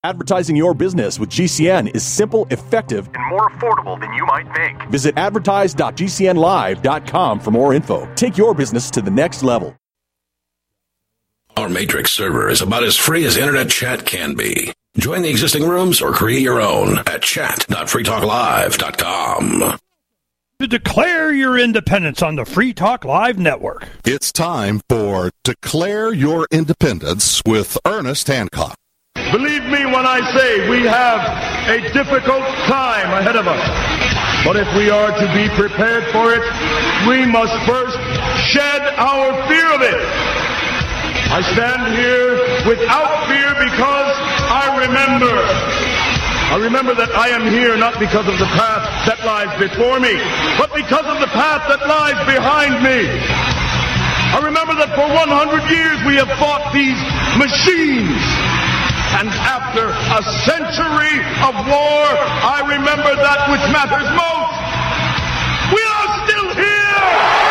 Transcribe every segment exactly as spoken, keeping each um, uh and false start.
Advertising your business with G C N is simple, effective, and more affordable than you might think. Visit advertise dot g c n live dot com for more info. Take your business to the next level. Our Matrix server is about as free as internet chat can be. Join the existing rooms or create your own at chat dot free talk live dot com. To declare your independence on the Free Talk Live network. It's time for Declare Your Independence with Ernest Hancock. Believe me when I say we have a difficult time ahead of us. But if we are to be prepared for it, we must first shed our fear of it. I stand here without fear because I remember. I remember that I am here not because of the path that lies before me, but because of the path that lies behind me. I remember that for one hundred years we have fought these machines. And after a century of war, I remember that which matters most. We are still here!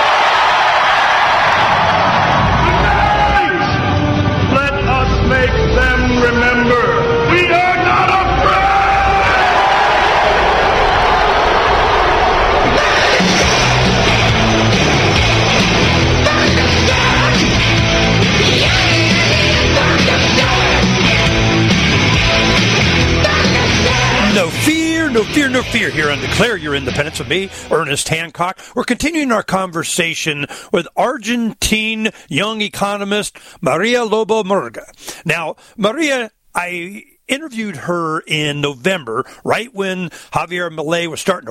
Tonight, let us make them remember we are not afraid! No fear, no fear, no fear here on Declare Your Independence with me, Ernest Hancock. We're continuing our conversation with Argentine young economist Maria Lobo Murga. Now, Maria, I interviewed her in November, right when Javier Milei was starting to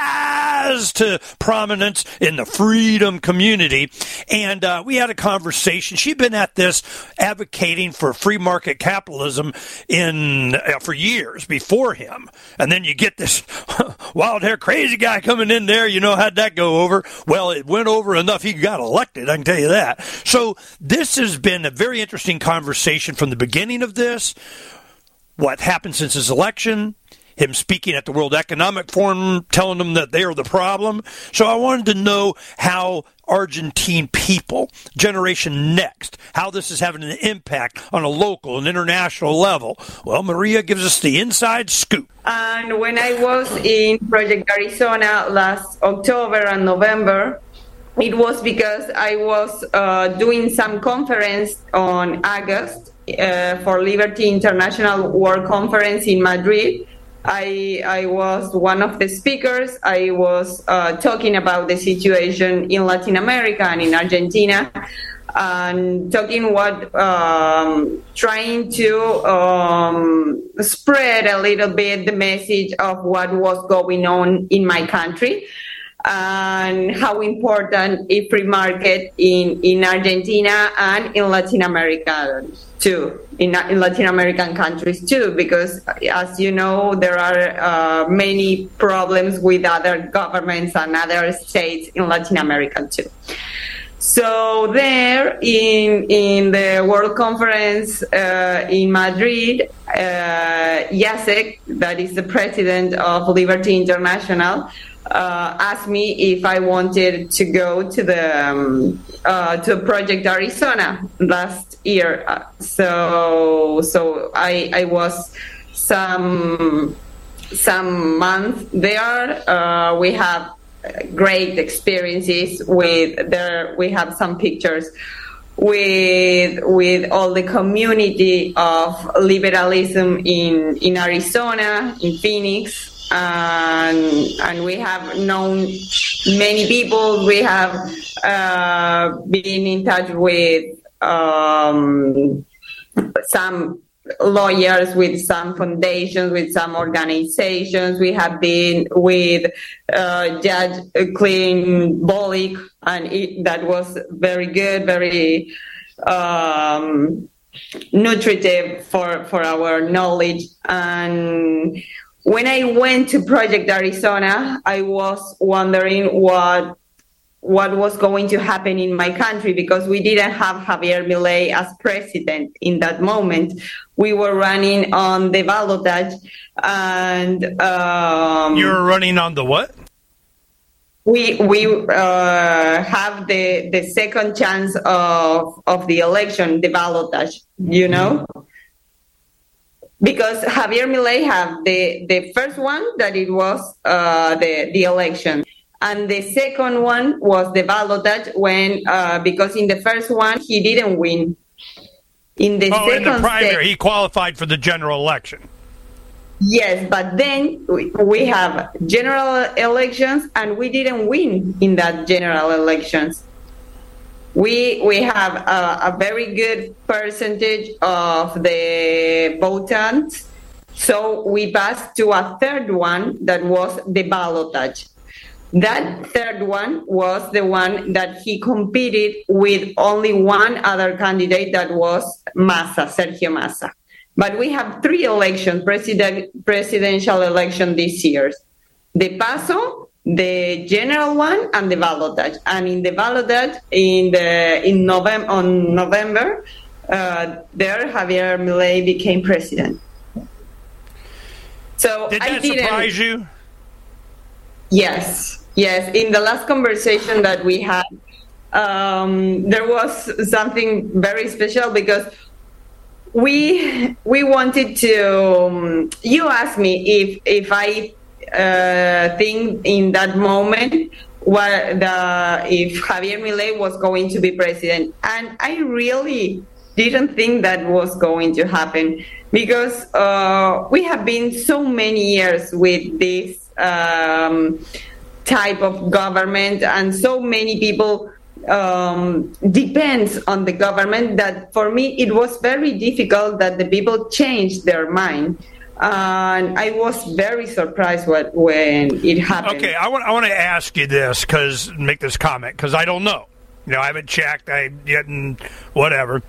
rise to prominence in the freedom community. And uh, we had a conversation. She'd been at this advocating for free market capitalism in uh, for years before him. And then you get this wild hair crazy guy coming in there. You know, how'd that go over? Well, it went over enough. He got elected, I can tell you that. So this has been a very interesting conversation from the beginning of this. What happened since his election, him speaking at the World Economic Forum, telling them that they are the problem. So I wanted to know how Argentine people, Generation Next, how this is having an impact on a local and international level. Well, Maria gives us the inside scoop. And when I was in Project Arizona last October and November, it was because I was uh, doing some conference on August uh, for Liberty International World Conference in Madrid. I, I was one of the speakers. I was uh, talking about the situation in Latin America and in Argentina, and talking what, um, trying to um, spread a little bit the message of what was going on in my country, and how important is free market in, in Argentina and in Latin America too, in, in Latin American countries too, because as you know, there are uh, many problems with other governments and other states in Latin America too. So there in in the World Conference uh, in Madrid, uh, Jacek, that is the president of Liberty International, Uh, asked me if I wanted to go to the um, uh, to Project Arizona last year. Uh, so so I I was some some months there. Uh, we have great experiences with there. We have some pictures with with all the community of liberalism in in Arizona, in Phoenix. And, and we have known many people. We have uh, been in touch with um, some lawyers, with some foundations, with some organizations. We have been with uh, Judge Clint Bolick, and it, that was very good, very um, nutritive for, for our knowledge. And when I went to Project Arizona, I was wondering what what was going to happen in my country, because we didn't have Javier Milei as president in that moment. We were running on the ballotage, and um, you were running on the what? We we uh, have the the second chance of of the election, the ballotage. You know. because Javier Milei had the, the first one that it was uh, the, the election. And the second one was the ballotage when, uh, because in the first one, he didn't win. In the oh, second in the primary, state, he qualified for the general election. Yes, but then we, we have general elections, and we didn't win in that general elections. We we have a, a very good percentage of the votants, so we passed to a third one that was the ballotage. That third one was the one that he competed with only one other candidate, that was Massa, Sergio Massa. But we have three elections, president, presidential election this year. The PASO, the general one, and the ballotage. And in the ballotage, in the in November, on November, uh, there Javier Milei became president. So did that I didn't, surprise you? Yes, yes. In the last conversation that we had, um, there was something very special because we we wanted to. Um, you asked me if if I uh, think in that moment what the if Javier Milei was going to be president, and I really didn't think that was going to happen because uh, we have been so many years with this um, type of government, and so many people um, depends on the government, that for me it was very difficult that the people changed their mind. And I was very surprised what, when it happened. Okay, I want I want to ask you this, because make this comment, because I don't know. You know, I haven't checked. I didn't, whatever.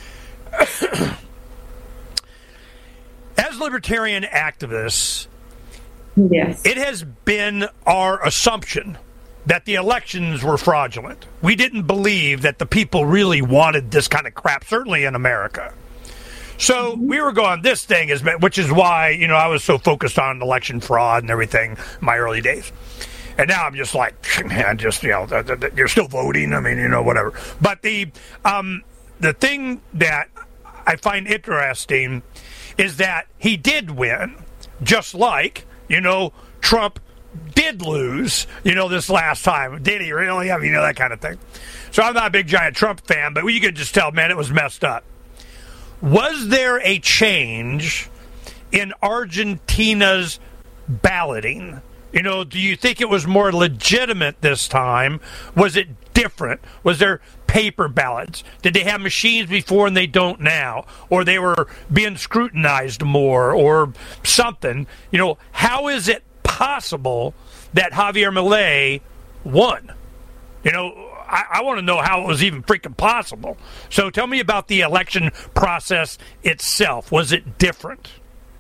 As libertarian activists, yes, it has been our assumption that the elections were fraudulent. We didn't believe that the people really wanted this kind of crap, certainly in America. So we were going, this thing is, which is why, you know, I was so focused on election fraud and everything in my early days. And now I'm just like, man, just, you know, you're still voting. I mean, you know, whatever. But the um, the thing that I find interesting is that he did win, just like, you know, Trump did lose, you know, this last time. Did he really? I mean, you know, that kind of thing. So I'm not a big, giant Trump fan, but you could just tell, man, it was messed up. Was there a change in Argentina's balloting? You know, do you think it was more legitimate this time? Was it different? Was there paper ballots? Did they have machines before and they don't now? Or they were being scrutinized more or something? You know, how is it possible that Javier Milei won? You know, I, I want to know how it was even freaking possible. So tell me about the election process itself. Was it different?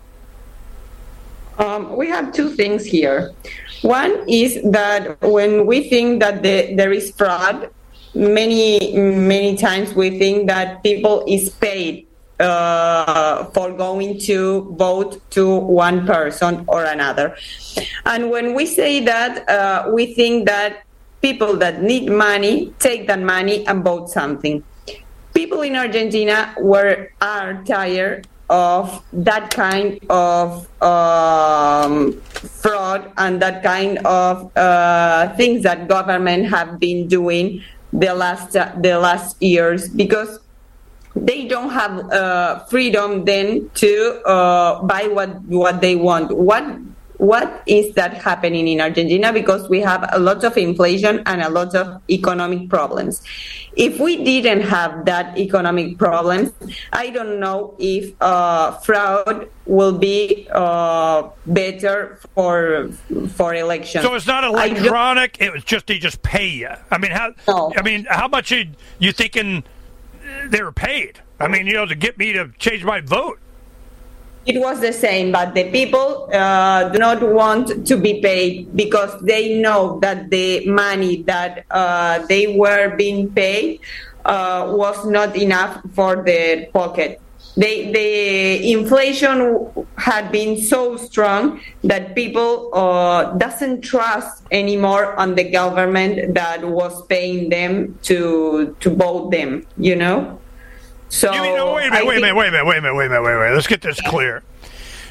Um, we have two things here. One is that when we think that the, there is fraud, many, many times we think that people is paid uh, for going to vote to one person or another. And when we say that, uh, we think that people that need money take that money and vote something. People in Argentina were are tired of that kind of um, fraud and that kind of uh, things that government have been doing the last uh, the last years, because they don't have uh, freedom then to uh, buy what what they want. What What is that happening in Argentina? Because we have a lot of inflation and a lot of economic problems. If we didn't have that economic problems, I don't know if uh, fraud will be uh, better for for elections. So it's not electronic. It was just they just pay you. I mean, how? No. I mean, how much are you thinking they were paid? I mean, you know, to get me to change my vote. It was the same, but the people uh, do not want to be paid because they know that the money that uh, they were being paid uh, was not enough for their pocket. They, the inflation had been so strong that people uh, doesn't trust anymore on the government that was paying them to to vote them. You know. So you mean, no, wait a minute, wait a minute, wait a minute, wait a minute, wait a minute, wait a minute. Let's get this clear.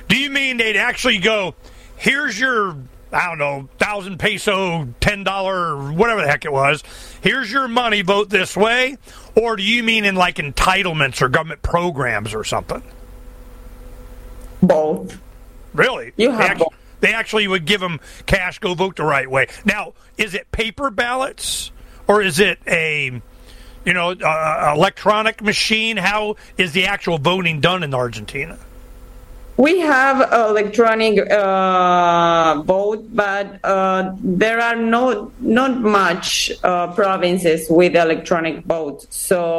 Do you mean they'd actually go, here's your, I don't know, thousand peso, ten dollar, whatever the heck it was. Here's your money, vote this way. Or do you mean in like entitlements or government programs or something? Both. Really? You they have actually, both. They actually would give them cash, go vote the right way. Now, is it paper ballots or is it a, you know, uh, electronic machine? How is the actual voting done in Argentina? We have electronic uh, vote, but uh, there are no not much uh, provinces with electronic vote.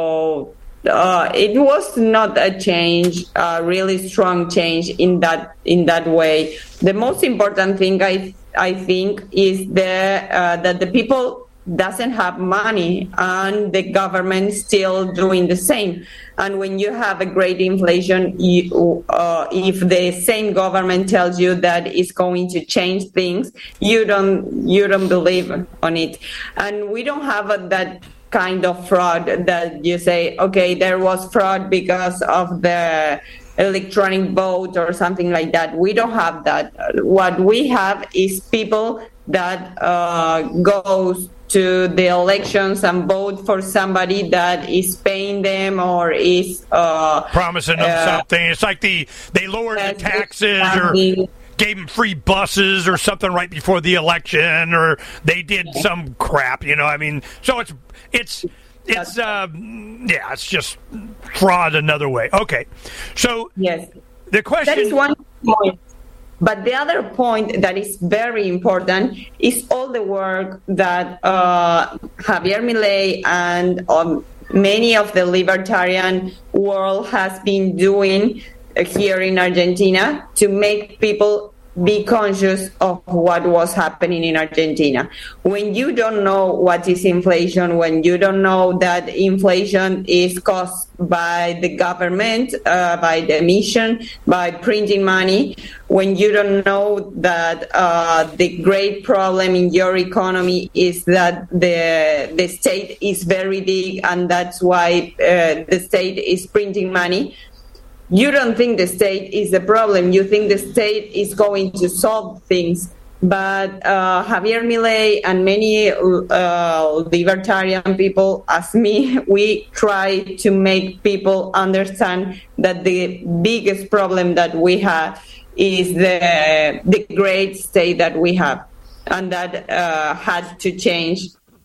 So uh, it was not a change, a really strong change in that in that way. The most important thing I I think is the uh, that the people doesn't have money and the government still doing the same. And when you have a great inflation, you, uh, if the same government tells you that it's going to change things, you don't you don't believe on it. And we don't have a, that kind of fraud that you say, okay, there was fraud because of the electronic vote or something like that. We don't have that. What we have is people that uh, goes to the elections and vote for somebody that is paying them or is uh, promising them uh, something. It's like the they lowered the taxes or gave them free buses or something right before the election, or they did some crap. You know, I mean, so it's it's it's uh, yeah, it's just fraud another way. Okay, so yes, the question that is one point. But the other point that is very important is all the work that uh, Javier Milei and um, many of the libertarian world has been doing here in Argentina to make people be conscious of what was happening in Argentina. When you don't know what is inflation, when you don't know that inflation is caused by the government, uh, by the emission, by printing money, when you don't know that uh, the great problem in your economy is that the the state is very big and that's why uh, the state is printing money, you don't think the state is the problem. You think the state is going to solve things. But uh, Javier Milei and many uh, libertarian people, as me, we try to make people understand that the biggest problem that we have is the the great state that we have, and that uh, had to change.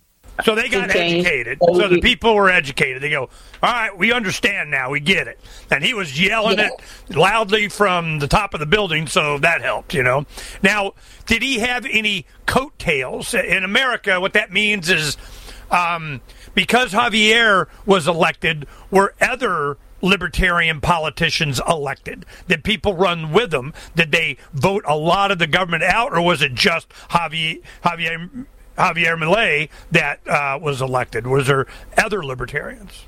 So they got educated. So the people were educated. They go, all right, we understand now. We get it. And he was yelling yeah. it loudly from the top of the building, so that helped, you know. Now, did he have any coattails? In America, what that means is um, because Javier was elected, were other libertarian politicians elected? Did people run with them? Did they vote a lot of the government out, or was it just Javier Javier Javier Milei that uh, was elected? Was there other libertarians?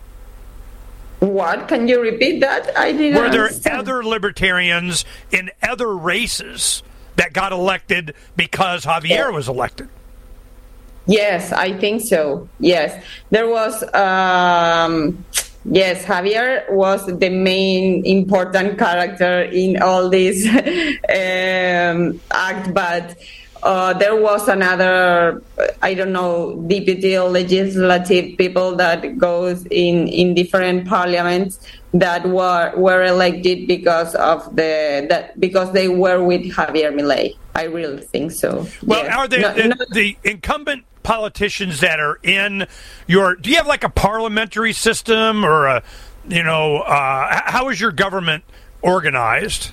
What? Can you repeat that? I didn't Were there understand. other libertarians in other races that got elected because Javier yeah. was elected? Yes, I think so. Yes. There was, um, yes, Javier was the main important character in all this um, act, but Uh, there was another, I don't know, deputy legislative people that goes in, in different parliaments that were were elected because of the that because they were with Javier Milei. I really think so. Well, yes. are they no, the, no, the incumbent politicians that are in your? Do you have like a parliamentary system or a, you know, uh, how is your government organized?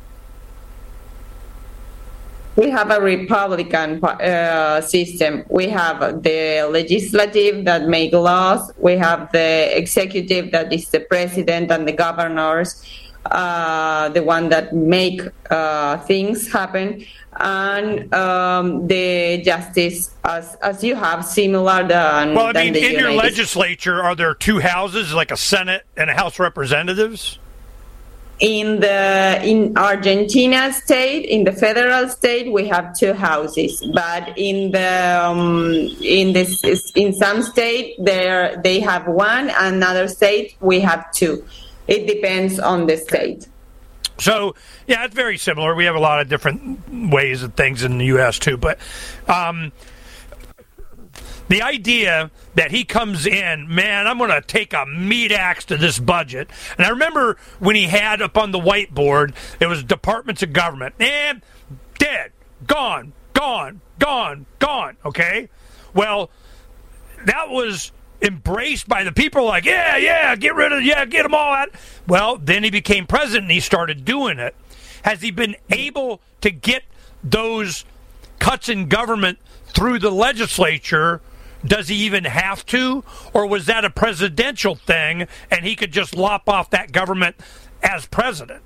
We have a Republican uh, system. We have the legislative that make laws. We have the executive that is the president and the governors, uh, the one that make uh, things happen, and um, the justice as as you have similar than. Well, I than mean, the in United your legislature, are there two houses, like a Senate and a House of Representatives? In the in Argentina state, in the federal state, we have two houses. But in the um, in this in some state, there they have one. Another state, we have two. It depends on the state. So, yeah, it's very similar. We have a lot of different ways of things in the U S too. But um, the idea that he comes in, man, I'm going to take a meat axe to this budget. And I remember when he had up on the whiteboard, it was departments of government. And dead, gone, gone, gone, gone, okay? Well, that was embraced by the people like, yeah, yeah, get rid of, yeah, get them all out. Well, then he became president and he started doing it. Has he been able to get those cuts in government through the legislature? Does he even have to? Or was that a presidential thing and he could just lop off that government as president?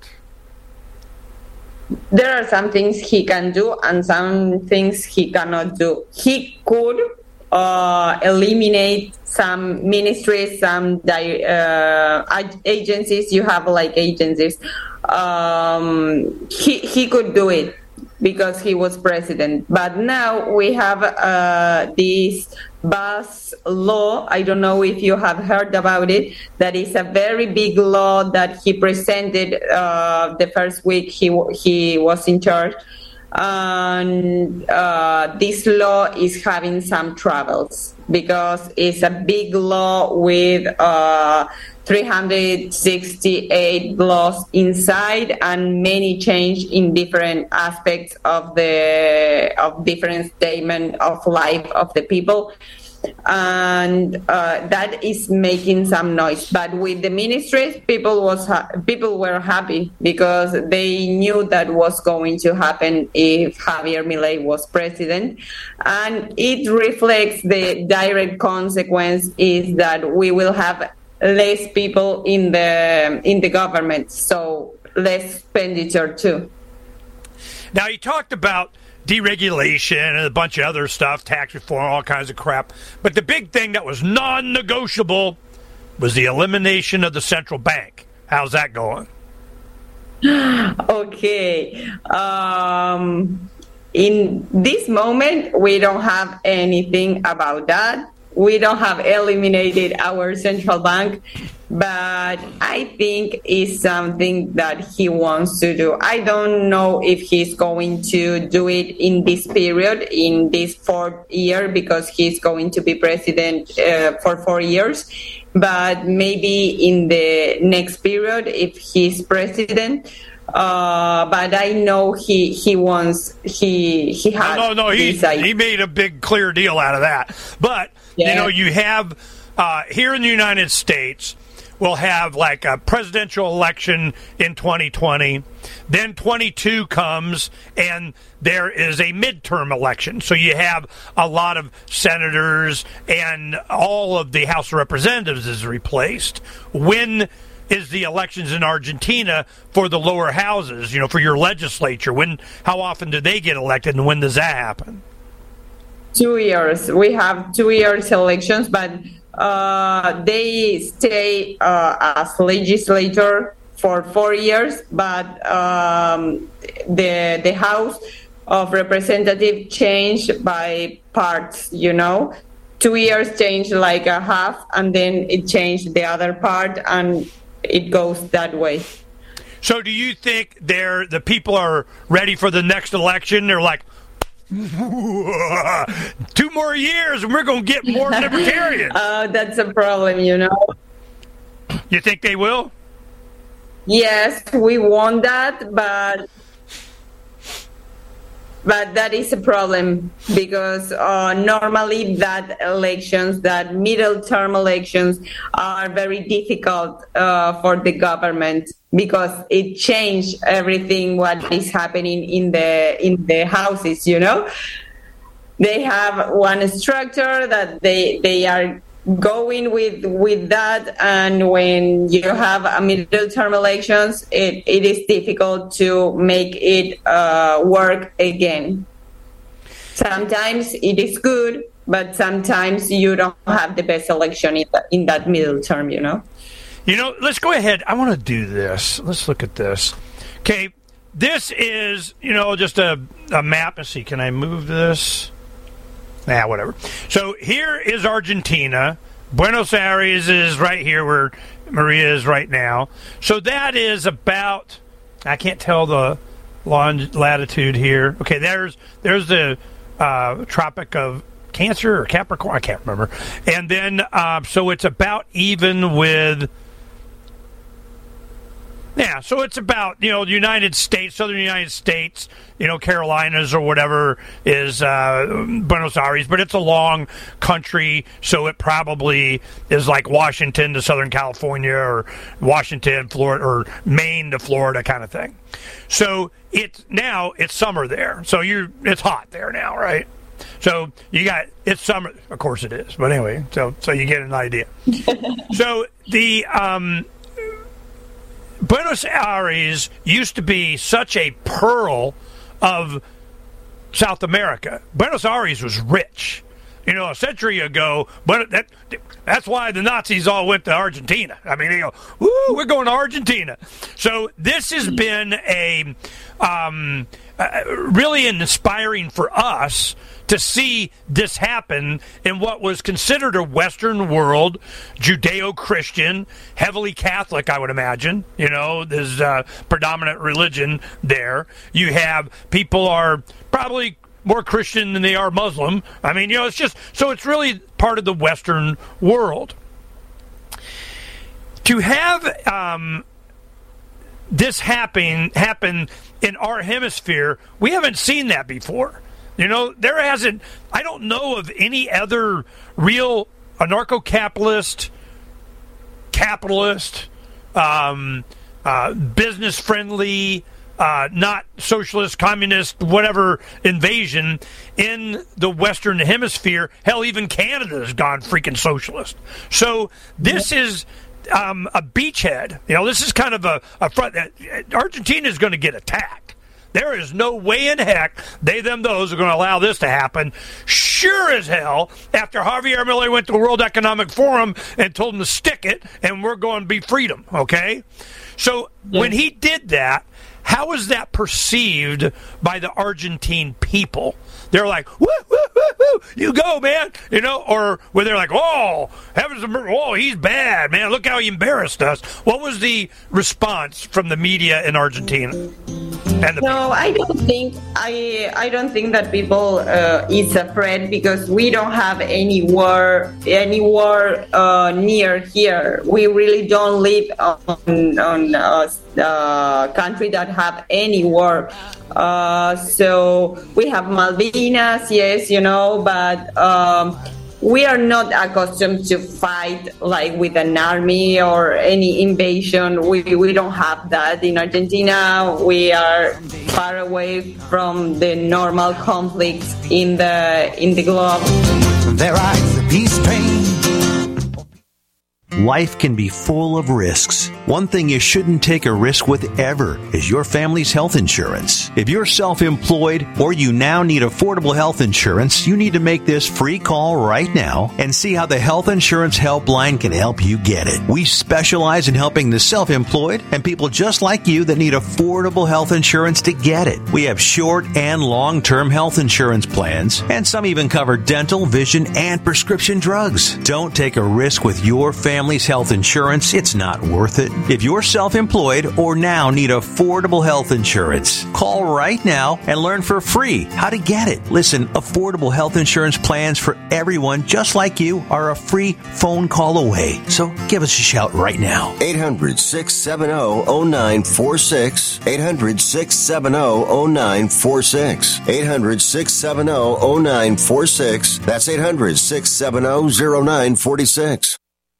There are some things he can do and some things he cannot do. He could uh, eliminate some ministries, some di- uh, agencies. You have like agencies. Um, he, he could do it because he was president. But now we have uh, this bus law. I don't know if you have heard about it. That is a very big law that he presented uh, the first week he he was in charge. And uh, this law is having some troubles because it's a big law with uh, three hundred sixty-eight laws inside and many change in different aspects of the of different statement of life of the people. And uh, that is making some noise. But with the ministries, people was ha- people were happy because they knew that was going to happen if Javier Milei was president, and it reflects the direct consequence is that we will have less people in the in the government, so less expenditure too. Now you talked about deregulation and a bunch of other stuff, tax reform, all kinds of crap. But the big thing that was non-negotiable was the elimination of the central bank. How's that going? Okay. Um, in this moment, we don't have anything about that. We don't have eliminated our central bank, but I think it's something that he wants to do. I don't know if he's going to do it in this period, in this fourth year, because he's going to be president uh, for four years. But maybe in the next period, if he's president. Uh, but I know he he wants he he has. No, no, no he he made a big clear deal out of that. But yeah. You know, you have uh, here in the United States, we'll have like a presidential election in twenty twenty. Then twenty-two comes, and there is a midterm election. So you have a lot of senators, and all of the House of Representatives is replaced. When is the elections in Argentina for the lower houses, you know, for your legislature? When, how often do they get elected, and when does that happen? Two years. We have two years elections, but uh, they stay uh, as legislator for four years, but um, the the House of Representatives changed by parts, you know. Two years changed like a half, and then it changed the other part, and it goes that way. So do you think they're, the people are ready for the next election? They're like, two more years and we're going to get more libertarians. uh, that's a problem, you know. You think they will? Yes, we want that, but but that is a problem because uh, normally that elections, that middle term elections are very difficult uh, for the government because it changed everything what is happening in the in the houses, you know. They have one structure that they they are going with with that, and when you have a middle term elections, it, it is difficult to make it uh, work again. Sometimes it is good, but sometimes you don't have the best election in, the, in that middle term, you know. You know, let's go ahead. I want to do this. Let's look at this. Okay, this is, you know, just a, a map. Let's see, can I move this? Nah, whatever. So here is Argentina. Buenos Aires is right here where Maria is right now. So that is about I can't tell the long latitude here. Okay, there's there's the uh, Tropic of Cancer or Capricorn. I can't remember. And then, uh, so it's about even with. Yeah, so it's about, you know, the United States, southern United States, you know, Carolinas or whatever is uh, Buenos Aires, but it's a long country, so it probably is like Washington to Southern California or Washington, Florida, or Maine to Florida kind of thing. So it's now it's summer there, so you it's hot there now, right? So you got it's summer, of course it is, but anyway, so so you get an idea. So the um. Buenos Aires used to be such a pearl of South America. Buenos Aires was rich. You know, a century ago, but that that's why the Nazis all went to Argentina. I mean, they go, woo, we're going to Argentina. So this has been a um, uh, really inspiring for us to see this happen in what was considered a Western world, Judeo-Christian, heavily Catholic, I would imagine. You know, there's a predominant religion there. You have people are probably more Christian than they are Muslim. I mean, you know, it's just, so it's really part of the Western world. To have um, this happen, happen in our hemisphere, we haven't seen that before. You know, there hasn't, I don't know of any other real anarcho-capitalist, capitalist, um, uh, business-friendly, uh, not socialist, communist, whatever invasion in the Western Hemisphere. Hell, even Canada has gone freaking socialist. So this is um, a beachhead. You know, this is kind of a, a front. Argentina is going to get attacked. There is no way in heck they, them, those are going to allow this to happen. Sure as hell, after Javier Milei went to the World Economic Forum and told them to stick it, and we're going to be freedom, okay? So yeah. When he did that, how was that perceived by the Argentine people? They're like, woo, woo, woo, woo, you go, man, you know, or where they're like, oh, heavens, oh, he's bad, man, look how he embarrassed us. What was the response from the media in Argentina? And the no, people? I don't think I I don't think that people uh, is afraid because we don't have any war any war uh, near here. We really don't live on on a uh, country that have any war. Uh, so we have Malvinas, yes, you know, but um, we are not accustomed to fight like with an army or any invasion. We we don't have that in Argentina. We are far away from the normal conflicts in the in the globe. There rides the peace train. Life can be full of risks. One thing you shouldn't take a risk with ever is your family's health insurance. If you're self-employed or you now need affordable health insurance, you need to make this free call right now and see how the Health Insurance Helpline can help you get it. We specialize in helping the self-employed and people just like you that need affordable health insurance to get it. We have short and long-term health insurance plans, and some even cover dental, vision, and prescription drugs. Don't take a risk with your family. Family's health insurance, it's not worth it. If you're self-employed or now need affordable health insurance, call right now and learn for free how to get it. Listen, affordable health insurance plans for everyone just like you are a free phone call away. So give us a shout right now. eight hundred, six seven zero, zero nine four six. eight hundred, six seven zero, zero nine four six. eight hundred, six seven zero, zero nine four six. That's eight hundred, six seven zero, zero nine four six.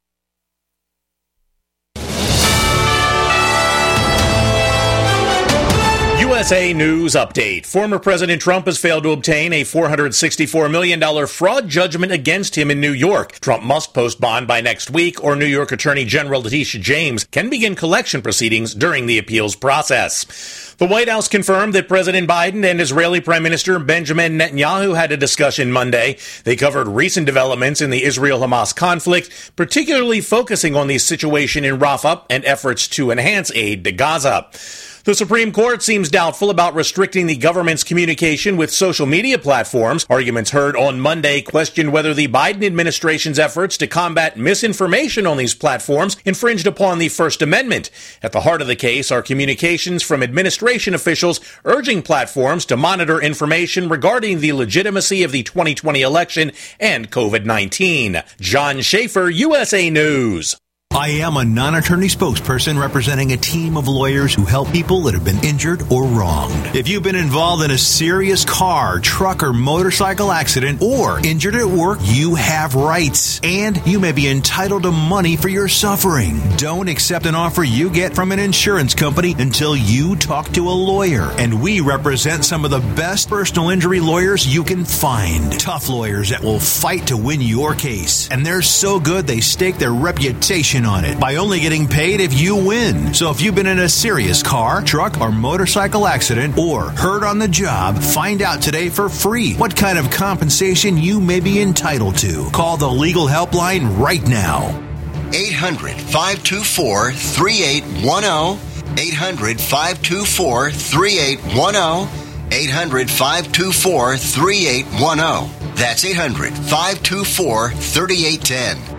U S A News Update. Former President Trump has failed to obtain a four hundred sixty-four million dollars fraud judgment against him in New York. Trump must post bond by next week, or New York Attorney General Letitia James can begin collection proceedings during the appeals process. The White House confirmed that President Biden and Israeli Prime Minister Benjamin Netanyahu had a discussion Monday. They covered recent developments in the Israel-Hamas conflict, particularly focusing on the situation in Rafah and efforts to enhance aid to Gaza. The Supreme Court seems doubtful about restricting the government's communication with social media platforms. Arguments heard on Monday questioned whether the Biden administration's efforts to combat misinformation on these platforms infringed upon the First Amendment. At the heart of the case are communications from administration officials urging platforms to monitor information regarding the legitimacy of the twenty twenty election and covid nineteen. John Schaefer, U S A News. I am a non-attorney spokesperson representing a team of lawyers who help people that have been injured or wronged. If you've been involved in a serious car, truck, or motorcycle accident or injured at work, you have rights, and you may be entitled to money for your suffering. Don't accept an offer you get from an insurance company until you talk to a lawyer. And we represent some of the best personal injury lawyers you can find. Tough lawyers that will fight to win your case. And they're so good they stake their reputation on it by only getting paid if you win. So if you've been in a serious car, truck, or motorcycle accident or hurt on the job, find out today for free what kind of compensation you may be entitled to. Call the legal helpline right now. eight hundred, five two four, three eight one zero. eight hundred, five two four, three eight one zero. eight hundred, five two four, three eight one zero. That's eight hundred, five two four, three eight one zero.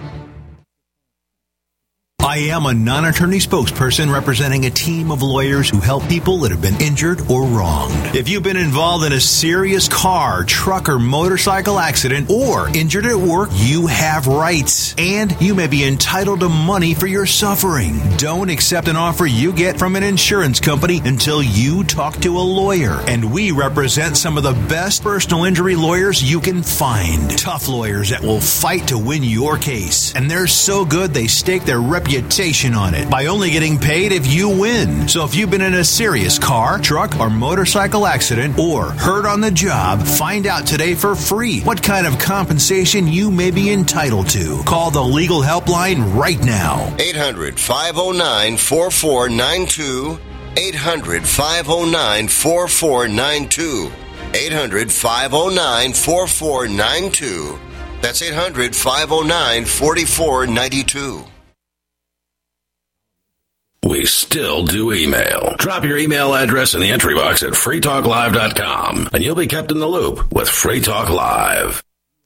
I am a non-attorney spokesperson representing a team of lawyers who help people that have been injured or wronged. If you've been involved in a serious car, truck, or motorcycle accident or injured at work, you have rights, and you may be entitled to money for your suffering. Don't accept an offer you get from an insurance company until you talk to a lawyer. And we represent some of the best personal injury lawyers you can find. Tough lawyers that will fight to win your case. And they're so good they stake their reputation reputation on it by only getting paid if you win. So if you've been in a serious car, truck, or motorcycle accident or hurt on the job, find out today for free what kind of compensation you may be entitled to. Call the legal helpline right now. eight hundred, five oh nine, four four nine two. eight hundred, five oh nine, four four nine two. eight hundred, five oh nine, four four nine two. That's eight hundred, five oh nine, four four nine two. We still do email. Drop your email address in the entry box at free talk live dot com, and you'll be kept in the loop with Free Talk Live.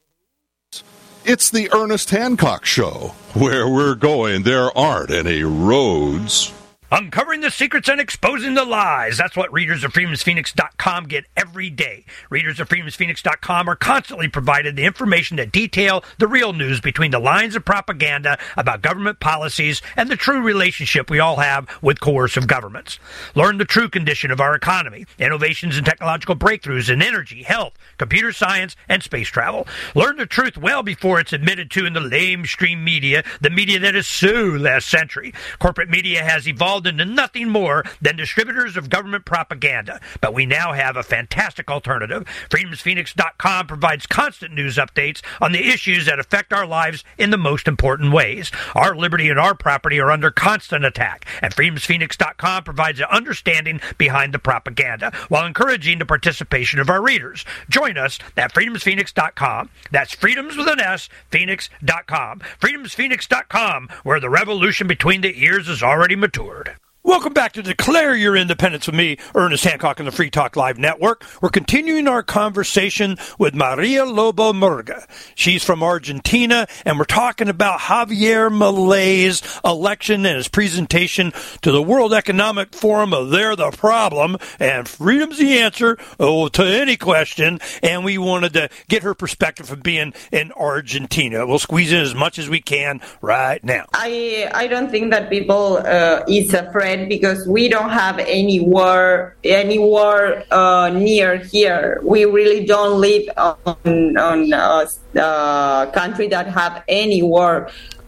It's the Ernest Hancock Show. Where we're going, there aren't any roads. Uncovering the secrets and exposing the lies. That's what readers of freedoms phoenix dot com get every day. Readers of freedoms phoenix dot com are constantly provided the information that detail the real news between the lines of propaganda about government policies and the true relationship we all have with coercive governments. Learn the true condition of our economy, innovations and technological breakthroughs in energy, health, computer science, and space travel. Learn the truth well before it's admitted to in the lamestream media, the media that is so last century. Corporate media has evolved into nothing more than distributors of government propaganda. But we now have a fantastic alternative. freedoms phoenix dot com provides constant news updates on the issues that affect our lives in the most important ways. Our liberty and our property are under constant attack, and freedoms phoenix dot com provides an understanding behind the propaganda while encouraging the participation of our readers. Join us at freedoms phoenix dot com. That's freedoms with an S, phoenix dot com. freedoms phoenix dot com, where the revolution between the ears is already matured. Welcome back to Declare Your Independence with me, Ernest Hancock, on the Free Talk Live Network. We're continuing our conversation with Maria Lobo Murga. She's from Argentina, and we're talking about Javier Milei's election and his presentation to the World Economic Forum of They're the Problem, and freedom's the answer oh, to any question, and we wanted to get her perspective of being in Argentina. We'll squeeze in as much as we can right now. I, I don't think that people uh, is afraid because we don't have any war, any war uh, near here. We really don't live on on a uh, country that have any war.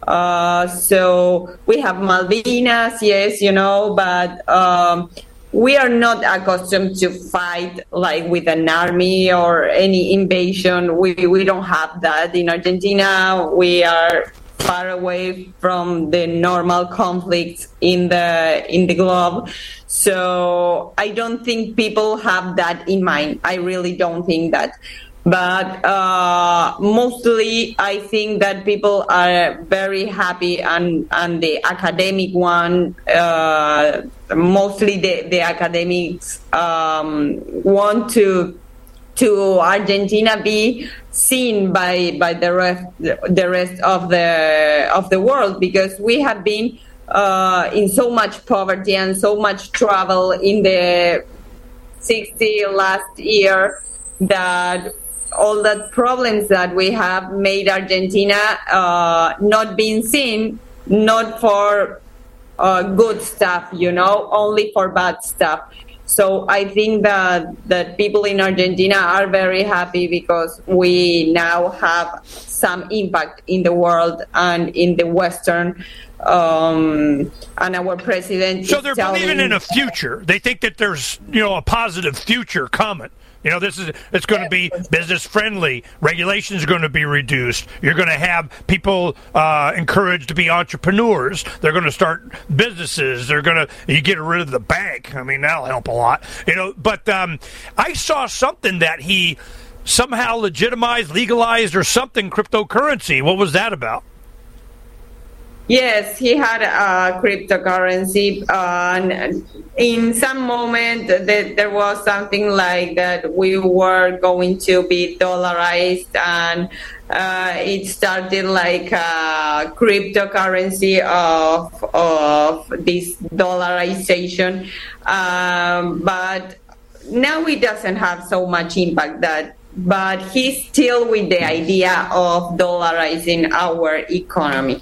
Uh, so we have Malvinas, yes, you know, but um, we are not accustomed to fight like with an army or any invasion. We we don't have that in Argentina. We are far away from the normal conflicts in the in the globe. So I don't think people have that in mind. I really don't think that. But uh, mostly, I think that people are very happy, and, and the academic one, uh, mostly the, the academics um, want to to Argentina be seen by by the rest the rest of the of the world, because we have been uh, in so much poverty and so much trouble in the sixty last year that all the problems that we have made Argentina uh, not being seen, not for uh, good stuff, you know, only for bad stuff. So I think that, that people in Argentina are very happy because we now have some impact in the world and in the Western, um, and our president. So they're telling, believing in a future. They think that there's, you know, a positive future coming. You know, this is it's going to be business friendly. Regulations are going to be reduced. You're going to have people uh, encouraged to be entrepreneurs. They're going to start businesses. They're going to you get rid of the bank. I mean, that'll help a lot. You know, but um, I saw something that he somehow legitimized, legalized, or something cryptocurrency. What was that about? Yes, he had a cryptocurrency, uh, and in some moment that there was something like that we were going to be dollarized, and uh, it started like a cryptocurrency of of this dollarization, um, but now it doesn't have so much impact that. But he's still with the idea of dollarizing our economy.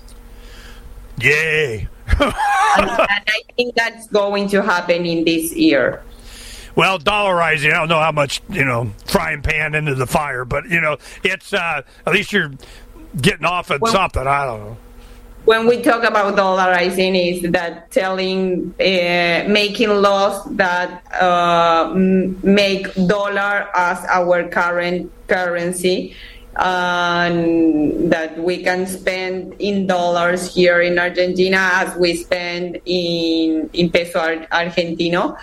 Yay. and, and I think that's going to happen in this year. Well, dollarizing, I don't know how much, you know, frying pan into the fire, but, you know, it's, uh, at least you're getting off at when, something, I don't know. When we talk about dollarizing, is that telling, uh, making laws that uh, m- make dollar as our current currency, and that we can spend in dollars here in Argentina as we spend in in peso ar- argentino,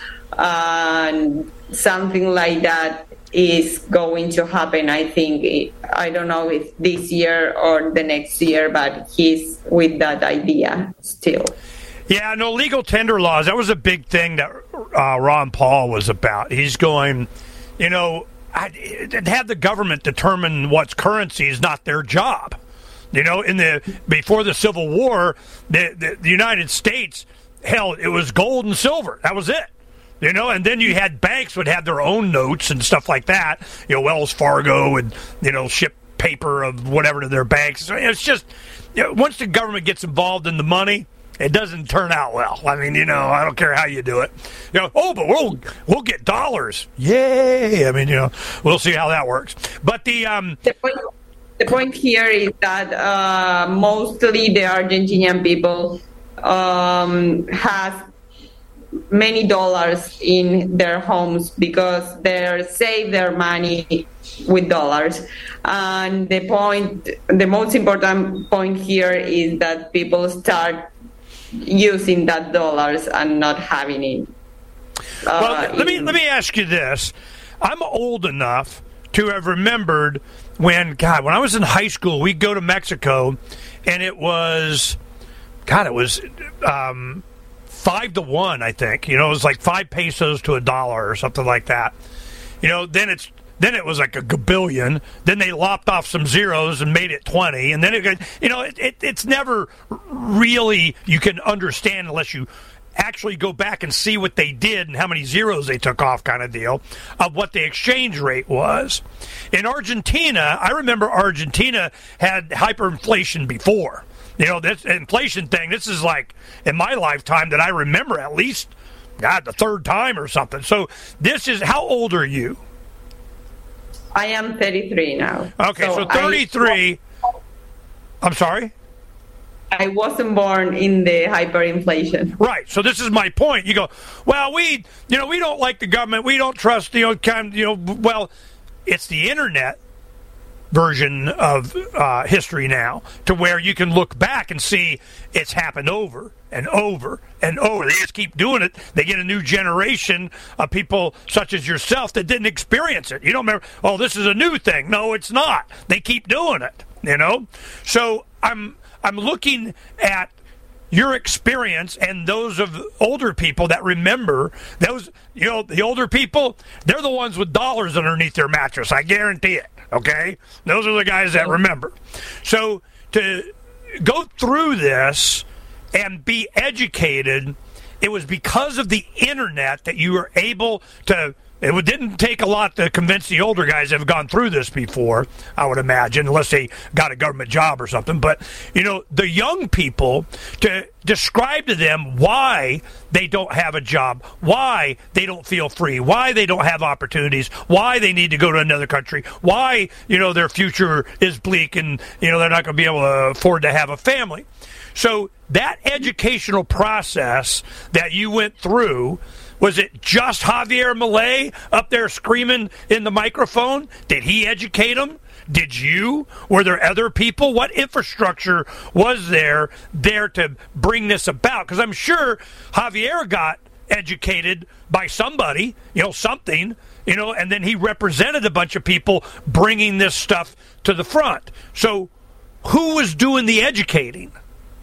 and something like that is going to happen. I think I don't know if this year or the next year, but he's with that idea still. Yeah, no, legal tender laws. That was a big thing that uh, Ron Paul was about. He's going, you know. I'd have the government determine what's currency is not their job. You know, in the before the Civil War, the, the, the United States, hell, it was gold and silver. That was it. You know, and then you had banks would have their own notes and stuff like that. You know, Wells Fargo would, you know, ship paper of whatever to their banks. It's just, you know, once the government gets involved in the money, it doesn't turn out well. I mean, you know, I don't care how you do it. You know, oh, but we'll we'll get dollars. Yay! I mean, you know, we'll see how that works. But the um, the point, the point here is that uh, mostly the Argentinian people um, have many dollars in their homes because they save their money with dollars. And the point, the most important point here is that people start using that dollars and not having it. Uh, well, let me let me ask you this: I'm old enough to have remembered when, God, when I was in high school, we'd go to Mexico, and it was, God, it was um, five to one, I think. You know, it was like five pesos to a dollar or something like that. You know, then it's. Then it was like a gabillion. Then they lopped off some zeros and made it twenty. And then it, you know, it, it, it's never really you can understand unless you actually go back and see what they did and how many zeros they took off, kind of deal, of what the exchange rate was. In Argentina, I remember Argentina had hyperinflation before. You know, this inflation thing. This is like in my lifetime that I remember at least, God, the third time or something. So this is, how old are you? I am thirty-three now. Okay, so, so thirty-three. I, I'm sorry? I wasn't born in the hyperinflation. Right. So this is my point. You go, well, we, you know, we don't like the government. We don't trust, you know, kind, you know, well, it's the internet. version of uh, history now, to where you can look back and see it's happened over and over and over. They just keep doing it. They get a new generation of people such as yourself that didn't experience it. You don't remember, oh, this is a new thing. No, it's not. They keep doing it, you know? So I'm I'm looking at your experience and those of older people that remember those, you know, the older people, they're the ones with dollars underneath their mattress. I guarantee it. Okay? Those are the guys that remember. So to go through this and be educated, it was because of the internet that you were able to. It didn't take a lot to convince the older guys that have gone through this before, I would imagine, unless they got a government job or something. But, you know, the young people, to describe to them why they don't have a job, why they don't feel free, why they don't have opportunities, why they need to go to another country, why, you know, their future is bleak and, you know, they're not going to be able to afford to have a family. So that educational process that you went through, was it just Javier Milei up there screaming in the microphone? Did he educate them? Did you? Were there other people? What infrastructure was there there to bring this about? Because I'm sure Javier got educated by somebody, you know, something, you know, and then he represented a bunch of people bringing this stuff to the front. So who was doing the educating?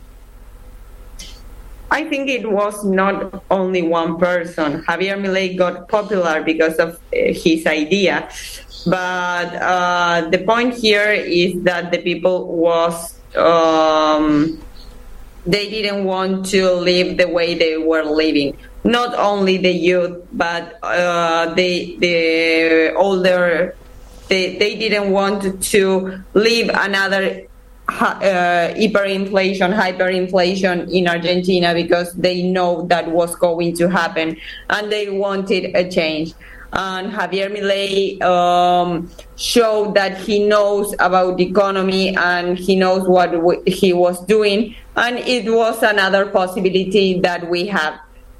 I think it was not only one person. Javier Milei got popular because of uh, his idea. But uh, the point here is that the people was, um, they didn't want to live the way they were living. Not only the youth, but uh, the, the older, they, they didn't want to live another Uh, hyperinflation, hyperinflation in Argentina, because they know that was going to happen and they wanted a change. And Javier Milei um, showed that he knows about the economy and he knows what w- he was doing, and it was another possibility that we have.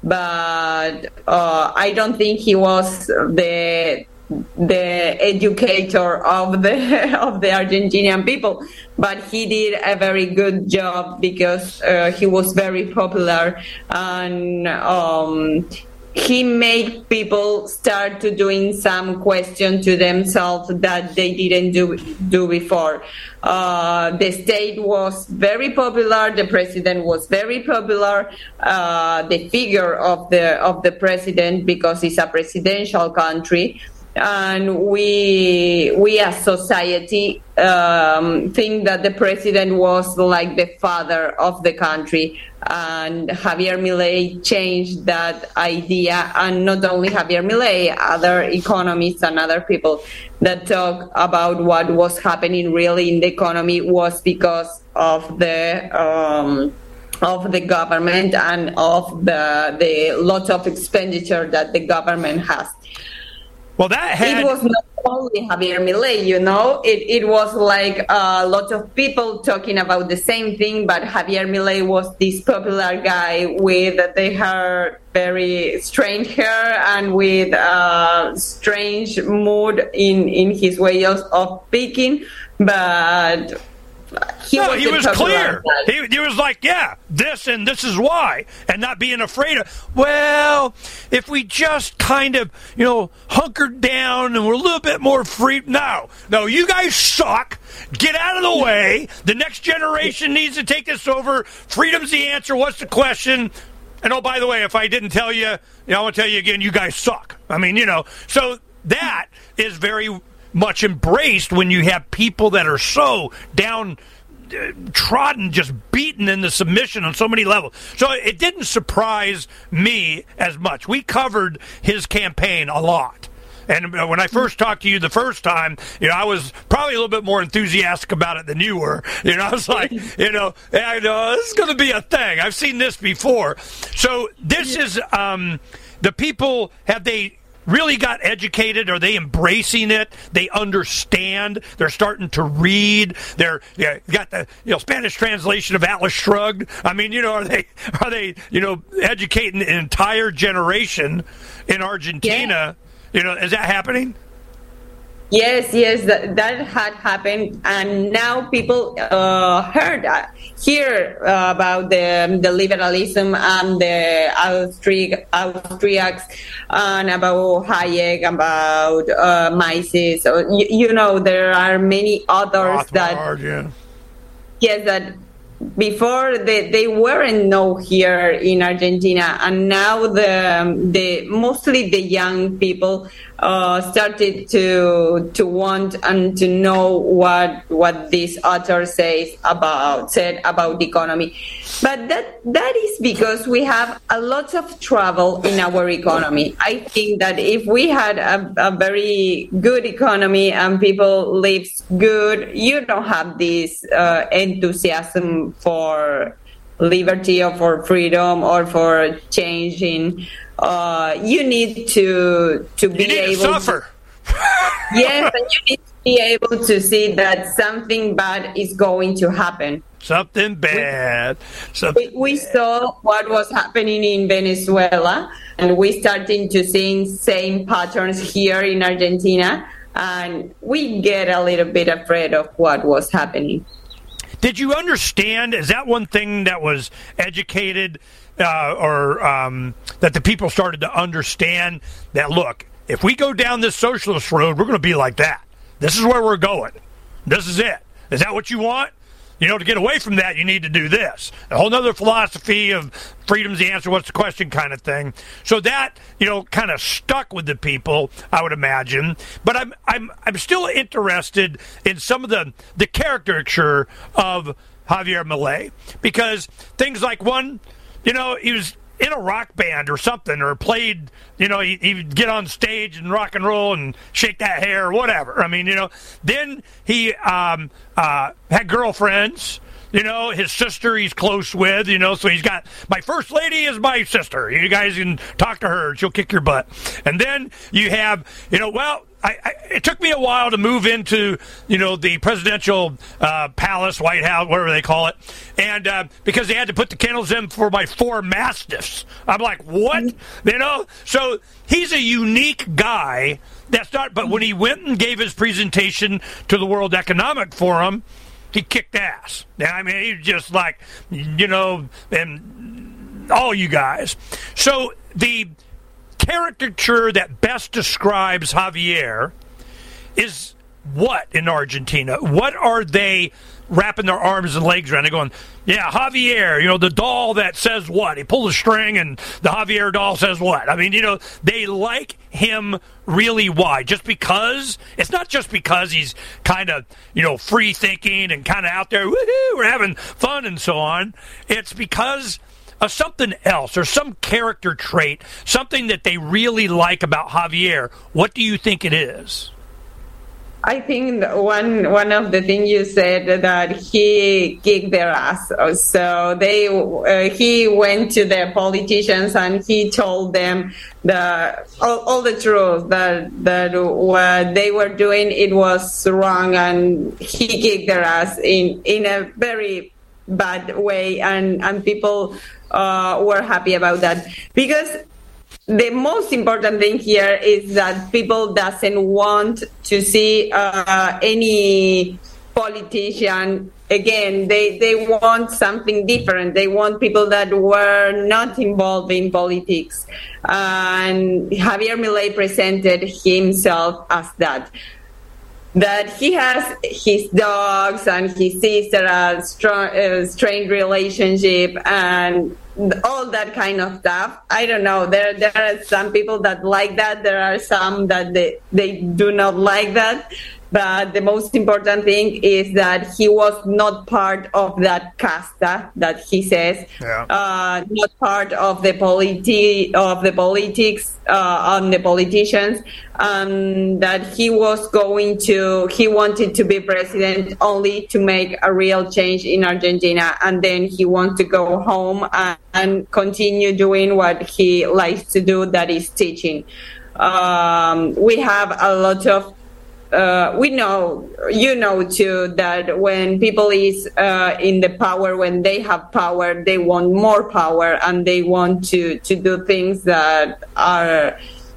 But uh, I don't think he was the the educator of the of the Argentinian people, but he did a very good job because uh, he was very popular, and um, he made people start to doing some question to themselves that they didn't do do before. Uh, the state was very popular. The president was very popular. Uh, the figure of the of the president, because it's a presidential country. And we, we as society, um, think that the president was like the father of the country. And Javier Milei changed that idea. And not only Javier Milei, other economists and other people that talk about what was happening really in the economy was because of the um, of the government and of the the lot of expenditure that the government has. Well, that had... It was not only Javier Milei, you know. It it was like a lot of people talking about the same thing, but Javier Milei was this popular guy with the hair, very strange hair, and with a strange mood in, in his way of, of speaking, but... He no, was he was clear. He, he was like, yeah, this and this is why, and not being afraid of, well, if we just kind of, you know, hunkered down and we're a little bit more free. No, no, you guys suck. Get out of the way. The next generation needs to take this over. Freedom's the answer. What's the question? And, oh, by the way, if I didn't tell you, you know, I want to tell you again, you guys suck. I mean, you know, so that is very much embraced when you have people that are so down uh, trodden, just beaten into submission on so many levels. So it didn't surprise me as much. We covered his campaign a lot. And when I first talked to you the first time, you know, I was probably a little bit more enthusiastic about it than you were. You know, I was like, you know, I know this is going to be a thing. I've seen this before. So this is um, the people, have they really got educated? Are they embracing it? They understand. They're starting to read. They're yeah, got the you know Spanish translation of Atlas Shrugged. I mean, you know, are they are they you know educating an entire generation in Argentina? Yeah. You know, is that happening? Yes, yes, that, that had happened, and now people uh, heard that, hear uh, about the the liberalism and the Austri- Austriacs, and about Hayek, about uh, Mises. So, you, you know, there are many others Rothbard, that, yeah. yes, that before they, they weren't known here in Argentina, and now the the mostly the young people uh, started to to want and to know what what this author says about said about the economy. But that that is because we have a lot of trouble in our economy. I think that if we had a, a very good economy and people live good, you don't have this uh, enthusiasm for liberty or for freedom or for changing. Uh, you need to to be you need able to suffer. To, yes, and you need to be able to see that something bad is going to happen. Something bad. Something we, we saw what was happening in Venezuela, and we starting to see same patterns here in Argentina, and we get a little bit afraid of what was happening. Did you understand? Is that one thing that was educated uh, or um, that the people started to understand that, look, if we go down this socialist road, we're going to be like that. This is where we're going. This is it. Is that what you want? You know, to get away from that, you need to do this. A whole other philosophy of freedom's the answer, what's the question kind of thing. So that, you know, kind of stuck with the people, I would imagine. But I'm I'm I'm still interested in some of the, the caricature of Javier Milei. Because things like one, you know, he was in a rock band or something, or played, you know, he, he'd get on stage and rock and roll and shake that hair or whatever. I mean, you know, then he um, uh, had girlfriends, you know, his sister he's close with, you know, so he's got, my first lady is my sister. You guys can talk to her. She'll kick your butt. And then you have, you know, well, I, I, it took me a while to move into, you know, the presidential uh, palace, White House, whatever they call it, and uh, because they had to put the kennels in for my four mastiffs. I'm like, what? You know? So he's a unique guy. That's not. But when he went and gave his presentation to the World Economic Forum, he kicked ass. I mean, he was just like, you know, and all you guys. So the caricature that best describes Javier is what in Argentina? What are they wrapping their arms and legs around? They're going, yeah, Javier, you know, the doll that says what? He pulls a string and the Javier doll says what? I mean, you know, they like him really. Why? Just because? It's not just because he's kind of, you know, free thinking and kind of out there, woohoo, we're having fun and so on. It's because of something else or some character trait, something that they really like about Javier. What do you think it is? I think one one of the things you said that he kicked their ass. So they uh, he went to the politicians and he told them the all, all the truth that that what they were doing, it was wrong, and he kicked their ass in in a very bad way, and and people uh, were happy about that, because the most important thing here is that people doesn't want to see uh, any politician again. They they want something different. They want people that were not involved in politics, and Javier Milei presented himself as that. That he has his dogs and his sister, a strong, uh, strained relationship, and all that kind of stuff. I don't know. There, there are some people that like that. There are some that they, they do not like that. But the most important thing is that he was not part of that casta that he says, yeah. uh, not part of the politi- of the politics uh, on the politicians, and that he was going to, he wanted to be president only to make a real change in Argentina, and then he wants to go home and, and continue doing what he likes to do, that is teaching. Um, we have a lot of Uh, we know, you know too, that when people is uh, in the power, when they have power, they want more power, and they want to, to do things that are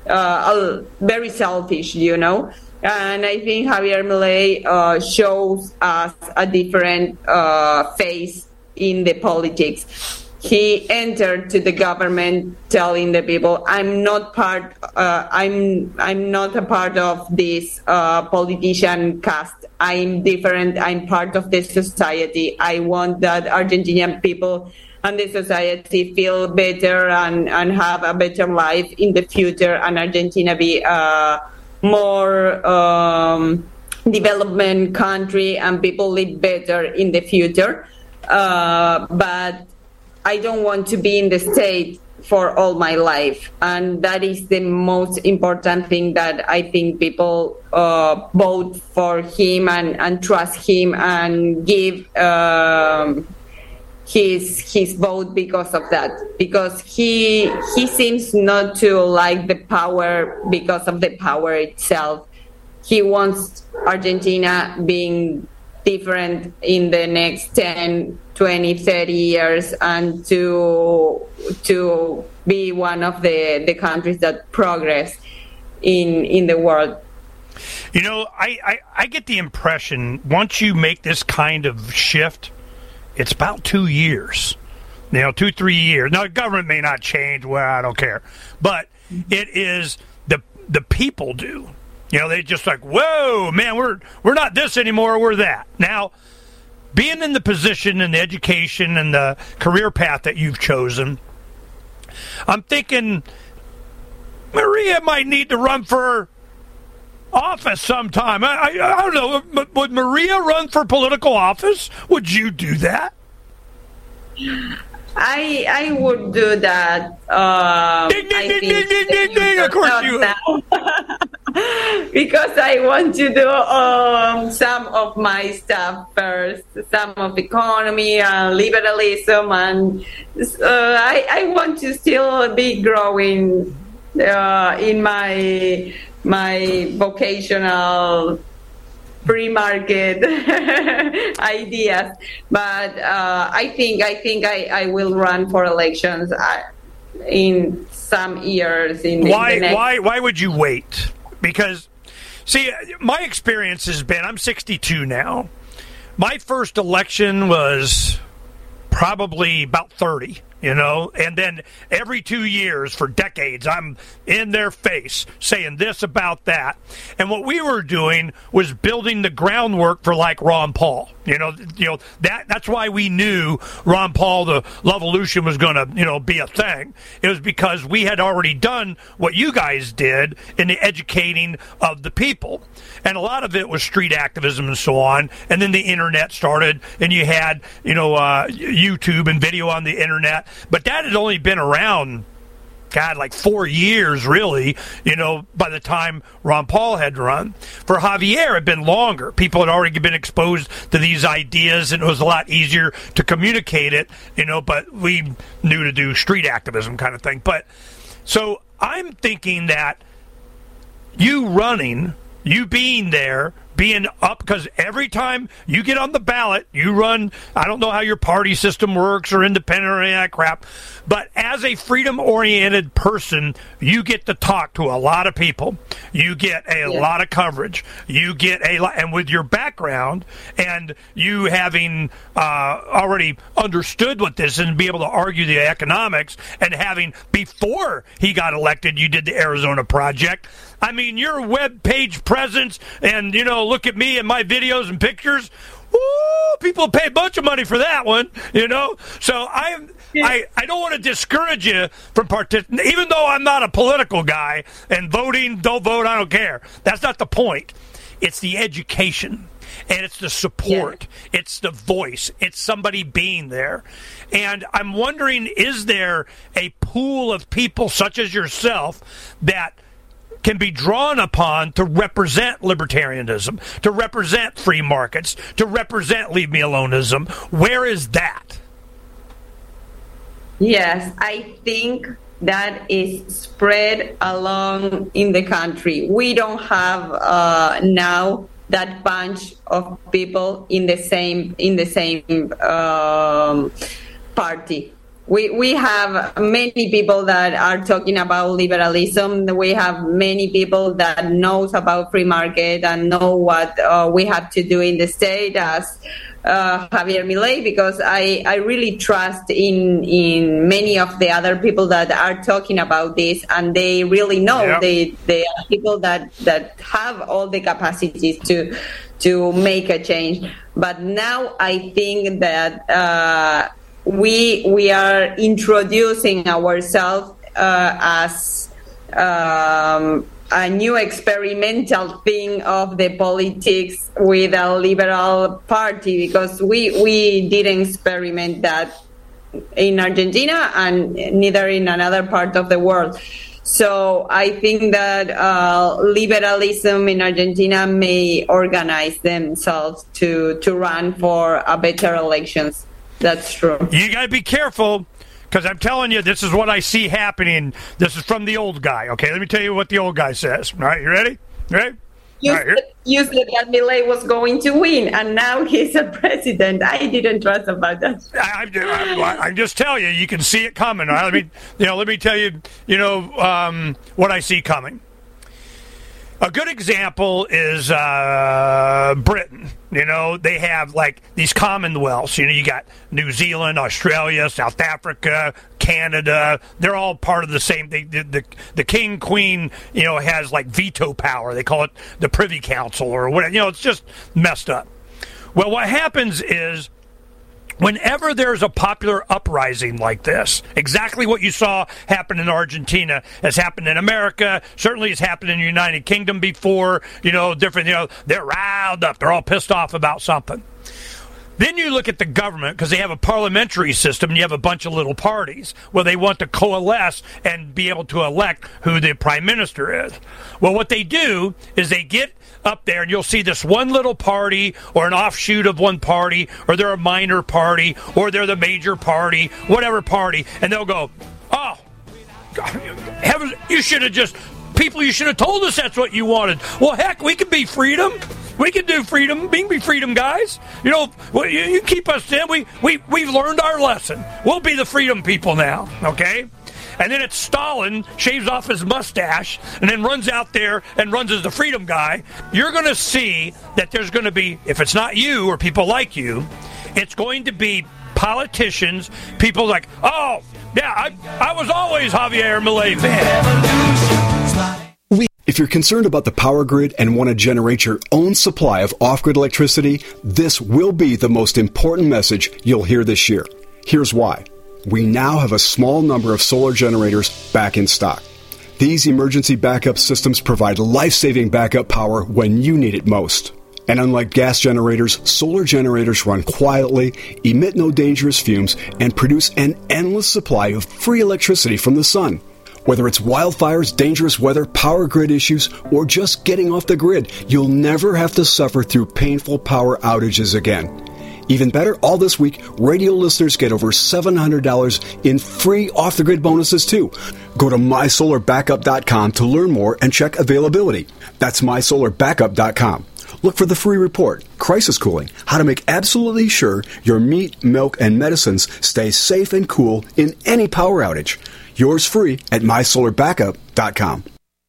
uh, very selfish, you know. And I think Javier Milei uh, shows us a different uh, face in the politics. He entered to the government telling the people, "I'm not part. Uh, I'm I'm not a part of this uh, politician caste. I'm different. I'm part of the society. I want that Argentinian people and the society feel better and, and have a better life in the future, and Argentina be a more um, development country and people live better in the future. Uh, but I don't want to be in the state for all my life." And that is the most important thing that I think people uh, vote for him and, and trust him and give um, his his vote because of that. Because he he seems not to like the power because of the power itself. He wants Argentina being different in the next ten, twenty, thirty years, and to to be one of the, the countries that progress in in the world. You know, I, I, I get the impression once you make this kind of shift, it's about two years. You know, two, three years. Now, the government may not change. Well, I don't care. But it is the the people do. You know, they just like, whoa, man, we're we're not this anymore, we're that. Now, being in the position and the education and the career path that you've chosen, I'm thinking Maria might need to run for office sometime. I, I, I don't know. Would Maria run for political office? Would you do that? I I would do that. Um, ding, ding, I ding, think ding, ding, ding, Of course you would. Because I want to do um, some of my stuff first, some of economy and liberalism, and uh, I, I want to still be growing uh, in my my vocational free market ideas. But uh, I think I think I, I will run for elections uh, in some years. In why in the next- why why would you wait? Because, see, my experience has been, I'm sixty-two now. My first election was probably about thirty, you know, and then every two years for decades, I'm in their face saying this about that. And what we were doing was building the groundwork for like Ron Paul. You know, you know that that's why we knew Ron Paul, the Lovolution, was going to, you know, be a thing. It was because we had already done what you guys did in the educating of the people. And a lot of it was street activism and so on. And then the internet started, and you had, you know, uh, YouTube and video on the internet. But that had only been around, God, like four years, really, you know, by the time Ron Paul had run. For Javier, it had been longer. People had already been exposed to these ideas, and it was a lot easier to communicate it, you know, but we knew to do street activism kind of thing. But so I'm thinking that you running, you being there, being up, because every time you get on the ballot, you run, I don't know how your party system works or independent or any of that crap, but as a freedom-oriented person, you get to talk to a lot of people. You get a yeah. lot of coverage. You get a lot, and with your background and you having uh, already understood what this is and be able to argue the economics, and having, before he got elected, you did the Arizona Project. I mean, your web page presence and, you know, look at me and my videos and pictures. Woo, people pay a bunch of money for that one, you know. So I, I, I don't want to discourage you from participating, even though I'm not a political guy and voting, don't vote, I don't care. That's not the point. It's the education. And it's the support. Yeah. It's the voice. It's somebody being there. And I'm wondering, is there a pool of people such as yourself that can be drawn upon to represent libertarianism, to represent free markets, to represent leave me aloneism? Where is that? Yes, I think that is spread along in the country. We don't have uh, now that bunch of people in the same in the same um, party. we we have many people that are talking about liberalism. We have many people that knows about free market and know what uh, we have to do in the state as uh, Javier Milei, because I, I really trust in in many of the other people that are talking about this, and they really know. Yep. they they are people that, that have all the capacities to to make a change. But now I think that uh, we we are introducing ourselves uh, as um, a new experimental thing of the politics with a liberal party, because we we didn't experiment that in Argentina and neither in another part of the world. So I think that uh, liberalism in Argentina may organize themselves to, to run for a better elections. That's true. You got to be careful, because I'm telling you, this is what I see happening. This is from the old guy. Okay, let me tell you what the old guy says. All right, you ready? You ready? You, right, said, you said that Milei was going to win, and now he's a president. I didn't trust about that. I, I, I just tell you, you can see it coming. Right? Let me, you know, let me tell you, you know, um, what I see coming. A good example is uh, Britain. You know, they have like these commonwealths. You know, you got New Zealand, Australia, South Africa, Canada. They're all part of the same thing. The, the, the king, queen, you know, has like veto power. They call it the Privy Council or whatever. You know, it's just messed up. Well, what happens is, whenever there's a popular uprising like this, exactly what you saw happen in Argentina has happened in America, certainly has happened in the United Kingdom before, you know, different, you know, they're riled up, they're all pissed off about something. Then you look at the government, because they have a parliamentary system, and you have a bunch of little parties where they want to coalesce and be able to elect who the prime minister is. Well, what they do is they get up there, and you'll see this one little party or an offshoot of one party, or they're a minor party, or they're the major party, whatever party, and they'll go, oh, heavens, you should have just, people, you should have told us that's what you wanted. Well, heck, we can be freedom. We can do freedom. We can be freedom guys. You know, you, you keep us in. We, we, we've learned our lesson. We'll be the freedom people now, okay? And then it's Stalin, shaves off his mustache, and then runs out there and runs as the freedom guy. You're going to see that there's going to be, if it's not you or people like you, it's going to be politicians, people like, oh, yeah, I, I was always Javier Milei fan. If you're concerned about the power grid and want to generate your own supply of off-grid electricity, this will be the most important message you'll hear this year. Here's why. We now have a small number of solar generators back in stock. These emergency backup systems provide life-saving backup power when you need it most. And unlike gas generators, solar generators run quietly, emit no dangerous fumes, and produce an endless supply of free electricity from the sun. Whether it's wildfires, dangerous weather, power grid issues, or just getting off the grid, you'll never have to suffer through painful power outages again. Even better, all this week, radio listeners get over seven hundred dollars in free off-the-grid bonuses, too. Go to my solar backup dot com to learn more and check availability. That's my solar backup dot com. Look for the free report, Crisis Cooling, how to make absolutely sure your meat, milk, and medicines stay safe and cool in any power outage. Yours free at my solar backup dot com.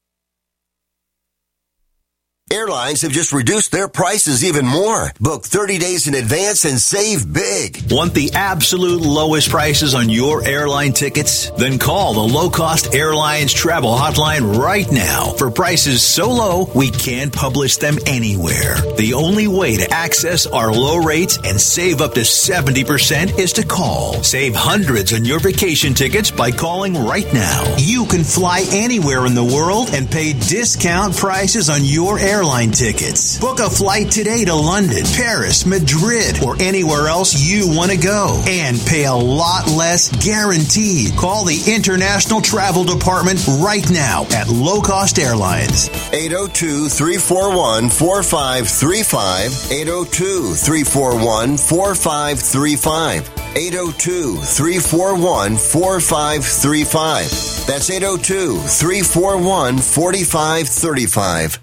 Airlines have just reduced their prices even more. Book thirty days in advance and save big. Want the absolute lowest prices on your airline tickets? Then call the Low Cost Airlines Travel Hotline right now for prices so low we can't publish them anywhere. The only way to access our low rates and save up to seventy percent is to call. Save hundreds on your vacation tickets by calling right now. You can fly anywhere in the world and pay discount prices on your airline tickets. Book a flight today to London, Paris, Madrid, or anywhere else you want to go. And pay a lot less guaranteed. Call the International Travel Department right now at Low Cost Airlines. eight oh two, three four one, four five three five. eight oh two, three four one, four five three five. eight oh two, three four one, four five three five. That's eight oh two, three four one, four five three five.